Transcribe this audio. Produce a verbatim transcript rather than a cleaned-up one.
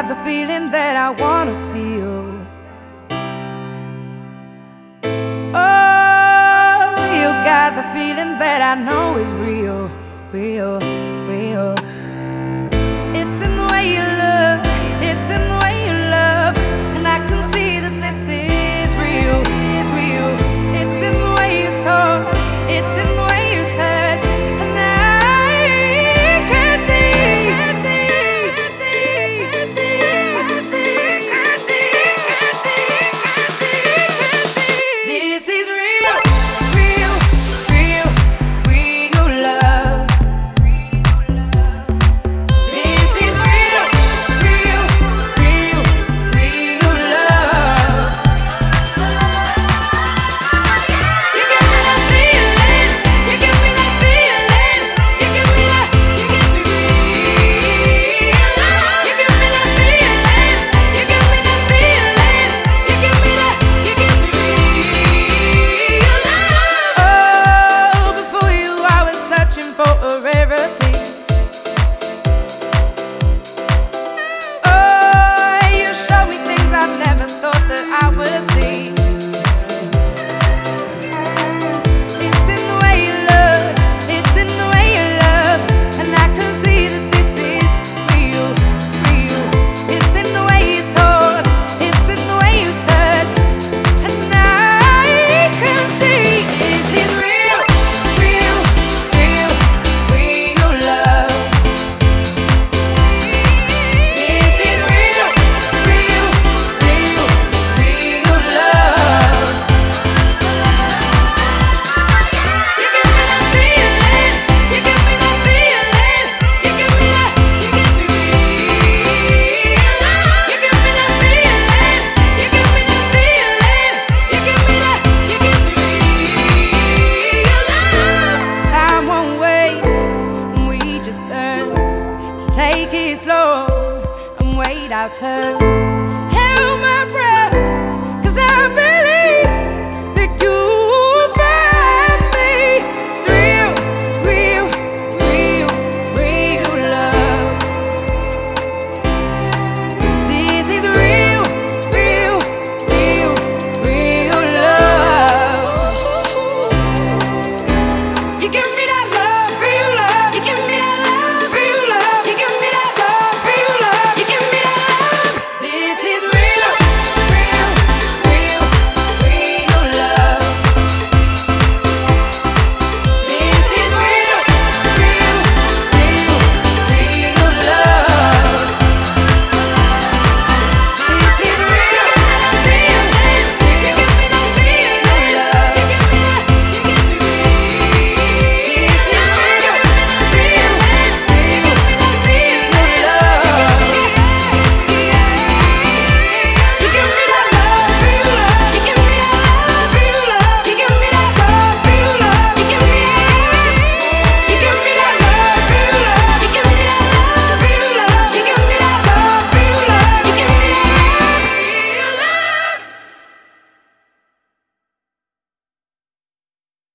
got the feeling that I wanna feel. Oh, you got the feeling that I know is real, real, real. It's in the way you look, it's in the way you love, and I can see that this is real, is real. It's in the way you talk, it's in the way you touch, and I can see, can see, can see, can see, can see, can see, can see. This is real, real, real, real love. This is real, real, real, real love. You give me that feeling, you give me that feeling, you give me that, you give me real love. You give me that feeling, you give me that feeling, you give me that, you give me real love. Oh, before you I was searching for a rarity. Oh, you show me things I never thought that I would see. It's in the way you look, it's in the way you love, and I can see that this is real, real. It's in the way you talk, it's in the way you touch, and I can see this is real, real, real, real love. This is real, real, real, real love. You give me that feeling, you give me that feeling, you give me that, you give me real love. You give me that feeling, you give me that feeling, you give me that, you give me real love. Time won't waste, and we just learn to take it slow and wait our turn. Held my breath.